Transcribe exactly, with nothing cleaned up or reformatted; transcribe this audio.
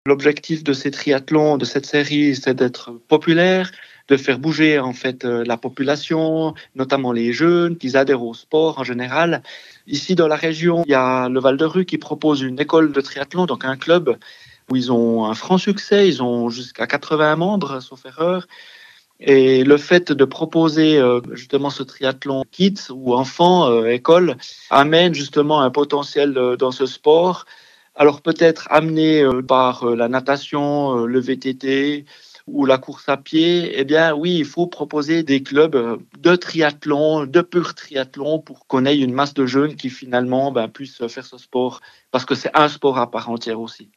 L'objectif de ces triathlons, de cette série, c'est d'être populaire, de faire bouger en fait euh, la population, notamment les jeunes, qu'ils adhèrent au sport en général. Ici dans la région, il y a le Val-de-Rue qui propose une école de triathlon, donc un club où ils ont un franc succès, ils ont jusqu'à quatre-vingts membres, sauf erreur. Et le fait de proposer euh, justement ce triathlon kids ou enfants, euh, école, amène justement un potentiel euh, dans ce sport. Alors peut-être amené euh, par euh, la natation, euh, le V T T ou la course à pied, eh bien oui, il faut proposer des clubs euh, de triathlon, de pur triathlon, pour qu'on ait une masse de jeunes qui finalement ben, puissent faire ce sport, parce que c'est un sport à part entière aussi.